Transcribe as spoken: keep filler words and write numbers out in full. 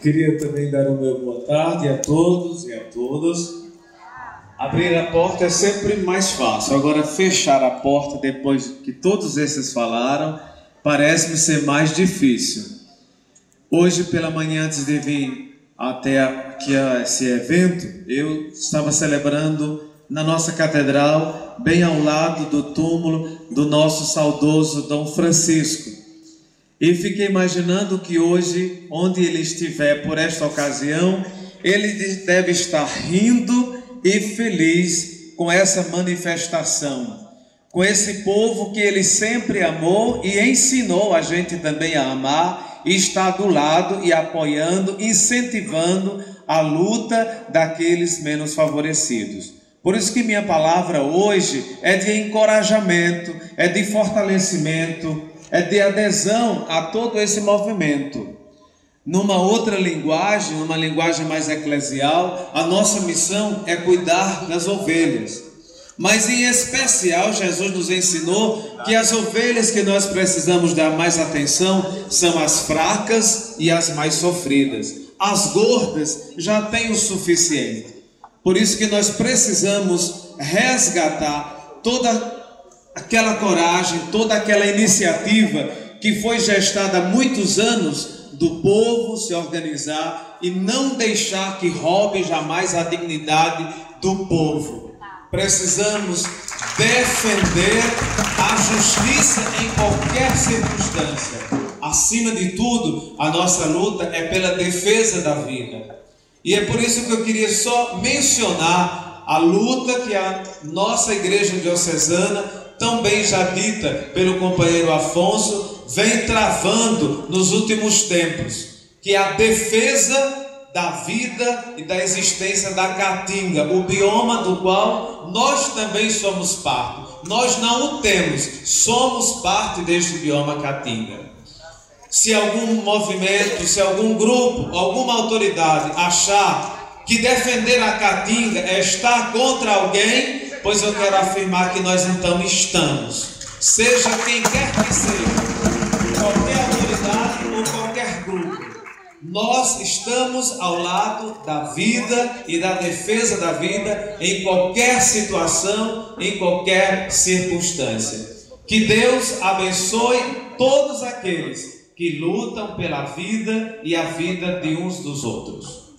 Queria também dar o meu boa tarde a todos e a todas. Abrir a porta é sempre mais fácil. Agora, fechar a porta depois que todos esses falaram, parece-me ser mais difícil. Hoje pela manhã, antes de vir até aqui a esse evento, eu estava celebrando na nossa catedral, bem ao lado do túmulo do nosso saudoso Dom Francisco. E fiquei imaginando que hoje, onde ele estiver por esta ocasião, ele deve estar rindo e feliz com essa manifestação, com esse povo que ele sempre amou e ensinou a gente também a amar, e está do lado e apoiando, incentivando a luta daqueles menos favorecidos. Por isso que minha palavra hoje é de encorajamento, é de fortalecimento, é de adesão a todo esse movimento. Numa outra linguagem, numa linguagem mais eclesial, a nossa missão é cuidar das ovelhas. Mas em especial, Jesus nos ensinou que as ovelhas que nós precisamos dar mais atenção são as fracas e as mais sofridas. As gordas já têm o suficiente. Por isso que nós precisamos resgatar toda aquela coragem, toda aquela iniciativa que foi gestada há muitos anos do povo se organizar e não deixar que roube jamais a dignidade do povo. Precisamos defender a justiça em qualquer circunstância. Acima de tudo, a nossa luta é pela defesa da vida. E é por isso que eu queria só mencionar a luta que a nossa igreja diocesana, também já dita pelo companheiro Afonso, vem travando nos últimos tempos, que é a defesa da vida e da existência da Caatinga, o bioma do qual nós também somos parte. Nós não o temos, somos parte deste bioma Caatinga. Se algum movimento, se algum grupo, alguma autoridade achar que defender a Caatinga é estar contra alguém, pois eu quero afirmar que nós então estamos, seja quem quer que seja, qualquer autoridade ou qualquer grupo, nós estamos ao lado da vida e da defesa da vida em qualquer situação, em qualquer circunstância. Que Deus abençoe todos aqueles que lutam pela vida e a vida de uns dos outros.